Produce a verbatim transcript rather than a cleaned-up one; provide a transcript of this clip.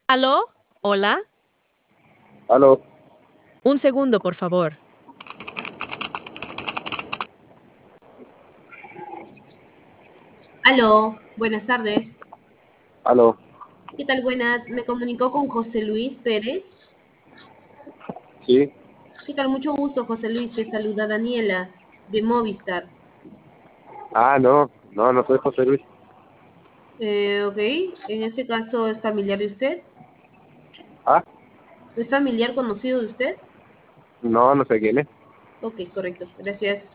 ¿Aló? ¿Hola? Aló, Un segundo, por favor. Aló, buenas tardes. aló, ¿Qué tal? Buenas. Me comunicó con José Luis Pérez. sí. ¿Qué tal? Mucho gusto, José Luis. Te saluda Daniela de Movistar. Ah, no, no, no soy José Luis. Eh, ok, en ese caso, ¿es familiar de usted? Ah, ¿Es familiar conocido de usted? no, no sé quién es. Ok, correcto. Gracias.